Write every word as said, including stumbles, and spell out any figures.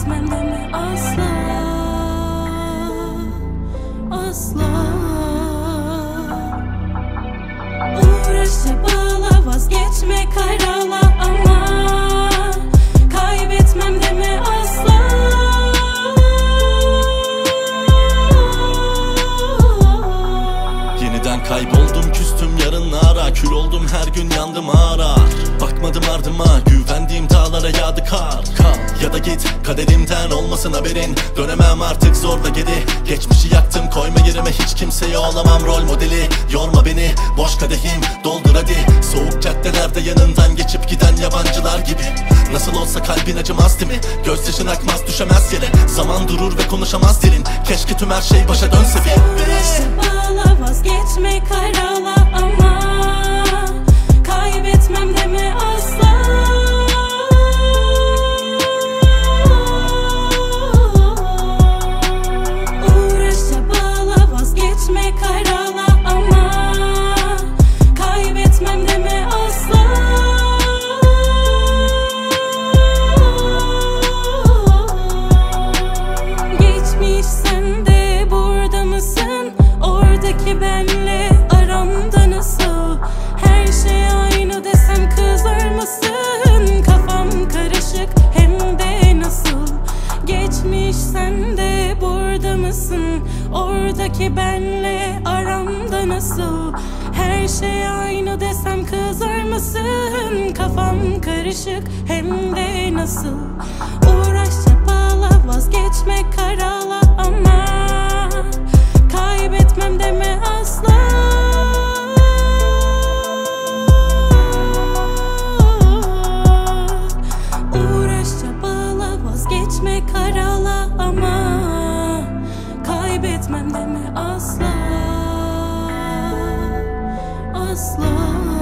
Kaybetmem deme asla, asla. Uğraş çabala, vazgeçme karala ama kaybetmem deme asla. Yeniden kayboldum, küstüm yarınlara, kül oldum, her gün yandım ağra. Bakmadım ardıma, güvendiğim dağlara yağdı kar. Kal ya da git, kaderimden olmasın haberin. Dönemem artık, zorla geri. Geçmişi yaktım, koyma yerime, hiç kimseye olamam rol modeli. Yorma beni, boş kadehim doldur hadi. Soğuk caddelerde yanından geçip giden yabancılar gibi. Nasıl olsa kalbin acımaz değil mi? Gözyaşın akmaz, düşemez yere. Zaman durur ve konuşamaz dilin. Keşke tüm her şey başa dönse bir. Bağla, vazgeçme karala ama kaybetmem deme asla. Uğraş çabala, vazgeçme karala ama kaybetmem deme asla. Geçmiş, sen de burada mısın? Oradaki benle aramda nasıl? Her şey aynı desem kızar mısın? Kafam karışık hem de nasıl? Geçmiş, sen de burada mısın? Oradaki benle aramda nasıl? Her şey aynı desem kızar mısın? Kafam karışık hem de nasıl? Uğraş çabala, vazgeçme karala ama kaybetmem deme asla. Uğraş çabala, vazgeçme karala ama kaybetmem deme asla, asla.